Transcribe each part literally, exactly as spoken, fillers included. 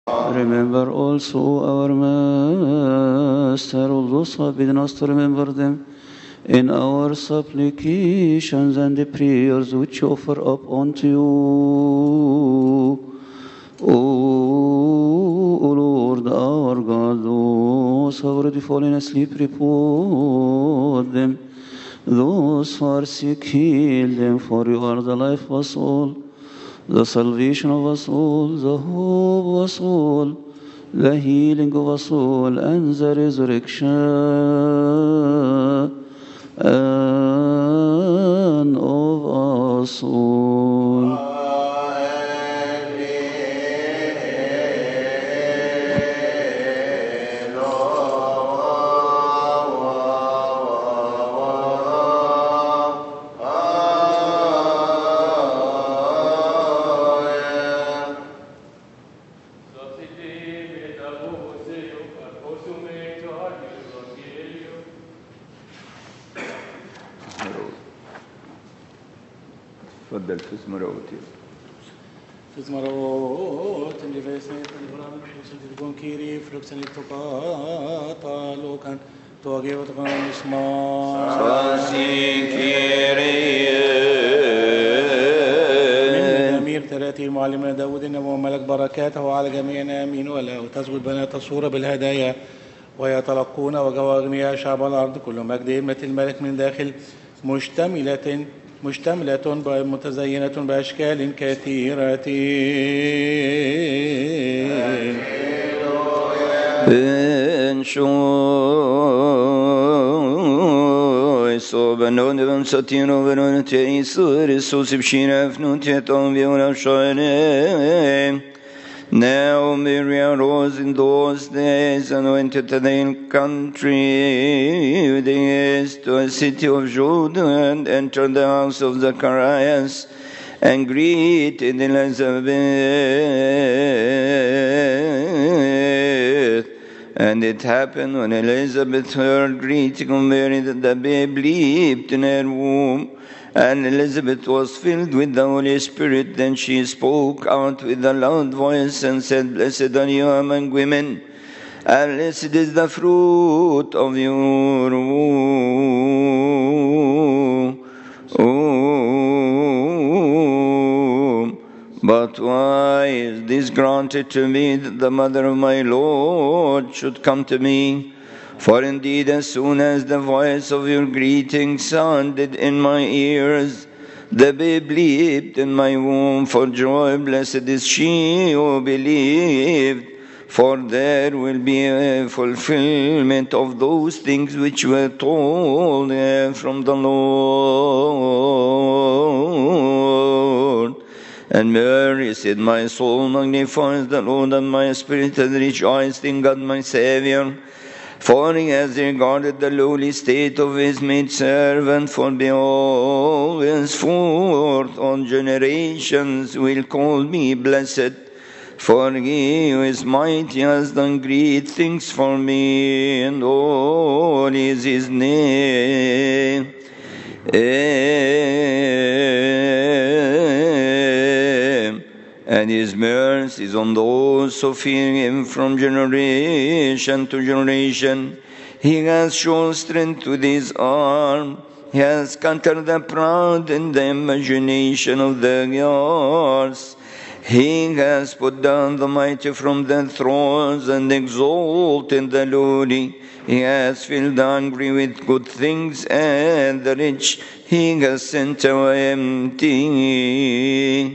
Remember also our Master, those who have bidden us to remember them in our supplications and the prayers which we offer up unto you. O Lord our God, those who have already fallen asleep, report them. Those who are sick, heal them, for you are the life of us all, the salvation of us all, the hope of us all, the healing of us all, and the resurrection of us all. تفضل في زمروتي في زمروت اللي في سنة البرامج وسنتكون كيري فلوكسن لتوقاتا لوكان تواجه وتقام اسماء ساسي كيري من أمير تراتي المعلمنا داود إنه ملك بركاته على جميعنا آمين. ولا تزود بنات الصورة بالهدايا ويتلقون وجوا أغنياء شعب الأرض كل مجد إمة الملك من داخل مشتملة مشتملة متزينة بأشكال كثيرة. بن شوي صوبنون بن ستينو بنون تيسر السوس بشينا فنون تيتون بيونا شاينين. Now Miriam rose in those days and went to the country with the east to a city of Judah and entered the house of Zacharias and greeted Elizabeth. And it happened when Elizabeth heard greeting of Mary that the babe leaped in her womb. And Elizabeth was filled with the Holy Spirit. Then she spoke out with a loud voice and said, Blessed are you among women, and blessed is the fruit of your womb. But why is this granted to me, that the mother of my Lord should come to me? For indeed, as soon as the voice of your greeting sounded in my ears, the babe leaped in my womb for joy. Blessed is she who believed, for there will be a fulfillment of those things which were told her from the Lord. And Mary said, My soul magnifies the Lord, and my spirit has rejoiced in God my Savior. For he has regarded the lowly state of his maidservant, for behold, henceforth all generations will call me blessed. For he who is mighty has done great things for me, and all is his name. And his mercies on those who fear him from generation to generation. He has shown strength with his arm. He has scattered the proud in the imagination of the gods. He has put down the mighty from their thrones and exalted the lowly. He has filled the hungry with good things, and the rich he has sent away empty.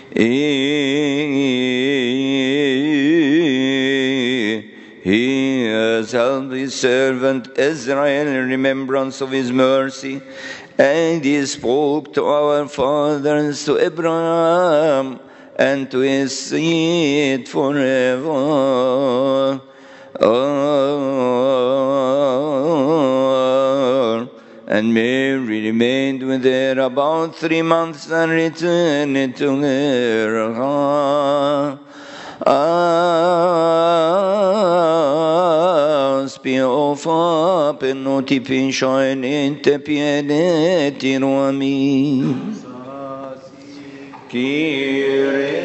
He has helped his servant Israel in remembrance of his mercy, and he spoke to our fathers, to Abraham, and to his seed forever. And Mary remained with her about three months and returned to her house. Più fa per noti pincionente piede tiruami. Kyrie